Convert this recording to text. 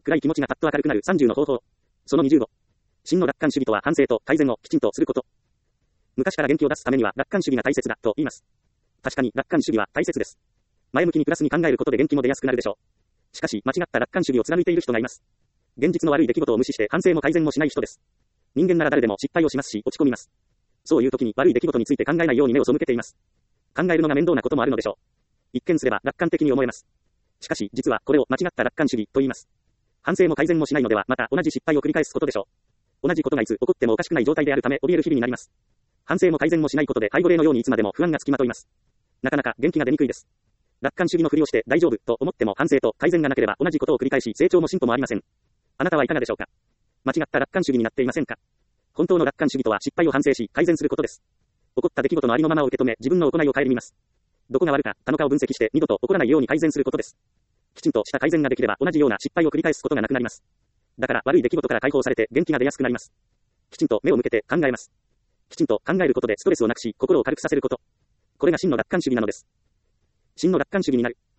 暗い気持ちがパッと明るくなる30の方法。その25。真の楽観主義とは反省と改善をきちんとすること。昔から元気を出すためには楽観主義が大切だと言います。確かに楽観主義は大切です。前向きにプラスに考えることで元気も出やすくなるでしょう。しかし間違った楽観主義を貫いている人がいます。現実の悪い出来事を無視して反省も改善もしない人です。人間なら誰でも失敗をしますし落ち込みます。そういう時に悪い出来事について考えないように目を背けています。考えるのが面倒なこともあるのでしょう。一見すれば楽観的に思えます。しかし実はこれを間違った楽観主義と言います。反省も改善もしないのではまた同じ失敗を繰り返すことでしょう。同じことがいつ起こってもおかしくない状態であるため怯える日々になります。反省も改善もしないことで背後霊のようにいつまでも不安がつきまといます。なかなか元気が出にくいです。楽観主義のふりをして大丈夫と思っても反省と改善がなければ同じことを繰り返し成長も進歩もありません。あなたはいかがでしょうか。間違った楽観主義になっていませんか。本当の楽観主義とは失敗を反省し改善することです。起こった出来事のありのままを受け止め自分の行いを顧みます。どこが悪かったのかを分析して二度と起こらないように改善することです。きちんとした改善ができれば同じような失敗を繰り返すことがなくなります。だから悪い出来事から解放されて元気が出やすくなります。きちんと目を向けて考えます。きちんと考えることでストレスをなくし心を軽くさせること。これが真の楽観主義なのです。真の楽観主義になる。